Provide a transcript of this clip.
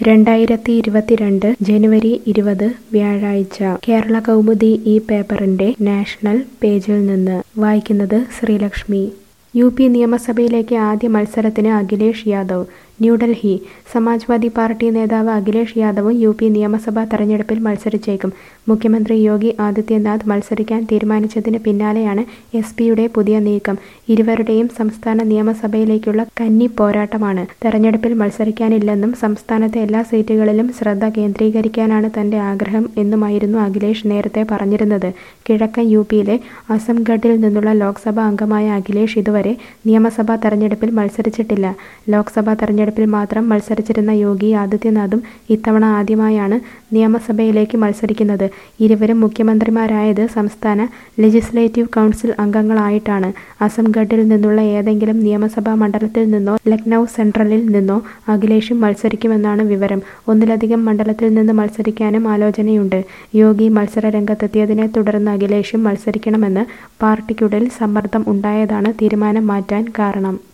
2022 ജനുവരി 20 വ്യാഴാഴ്ച കേരള കൗമുദി ഈ പേപ്പറിന്റെ നാഷണൽ പേജിൽ നിന്ന് വായിക്കുന്നത് ശ്രീലക്ഷ്മി. യു.പി. നിയമസഭയിലേക്ക് ആദ്യ മത്സരത്തിന് അഖിലേഷ് യാദവ്. ന്യൂഡൽഹി. സമാജ്വാദി പാർട്ടി നേതാവ് അഖിലേഷ് യാദവും യു.പി. നിയമസഭാ തെരഞ്ഞെടുപ്പിൽ മത്സരിച്ചേക്കും. മുഖ്യമന്ത്രി യോഗി ആദിത്യനാഥ് മത്സരിക്കാൻ തീരുമാനിച്ചതിന് പിന്നാലെയാണ് എസ്.പിയുടെ പുതിയ നീക്കം. ഇരുവരുടെയും സംസ്ഥാന നിയമസഭയിലേക്കുള്ള കന്നി പോരാട്ടമാണ്. തെരഞ്ഞെടുപ്പിൽ മത്സരിക്കാനില്ലെന്നും സംസ്ഥാനത്തെ എല്ലാ സീറ്റുകളിലും ശ്രദ്ധ കേന്ദ്രീകരിക്കാനാണ് തന്റെ ആഗ്രഹം എന്നുമായിരുന്നു അഖിലേഷ് നേരത്തെ പറഞ്ഞിരുന്നത്. കിഴക്കൻ യു.പിയിലെ അസംഗഡിൽ നിന്നുള്ള ലോക്സഭാ അംഗമായ അഖിലേഷ് ഇതുവരെ നിയമസഭാ തെരഞ്ഞെടുപ്പിൽ മത്സരിച്ചിട്ടില്ല. ലോക്സഭാ തെരഞ്ഞെടുപ്പിൽ മാത്രം മത്സരിച്ചിരുന്ന യോഗി ആദിത്യനാഥും ഇത്തവണ ആദ്യമായാണ് നിയമസഭയിലേക്ക് മത്സരിക്കുന്നത്. ഇരുവരും മുഖ്യമന്ത്രിമാരായത് സംസ്ഥാന ലെജിസ്ലേറ്റീവ് കൗൺസിൽ അംഗങ്ങളായിട്ടാണ്. അസംഗഡിൽ നിന്നുള്ള ഏതെങ്കിലും നിയമസഭാ മണ്ഡലത്തിൽ നിന്നോ ലക്നൗ സെൻട്രലിൽ നിന്നോ അഖിലേഷും മത്സരിക്കുമെന്നാണ് വിവരം. ഒന്നിലധികം മണ്ഡലത്തിൽ നിന്ന് മത്സരിക്കാനും ആലോചനയുണ്ട്. യോഗി മത്സര രംഗത്തെത്തിയതിനെ തുടർന്ന് അഖിലേഷും മത്സരിക്കണമെന്ന് പാർട്ടിക്കുള്ളിൽ സമ്മർദ്ദം ഉണ്ടായതാണ് തീരുമാനം മാറ്റാൻ കാരണം.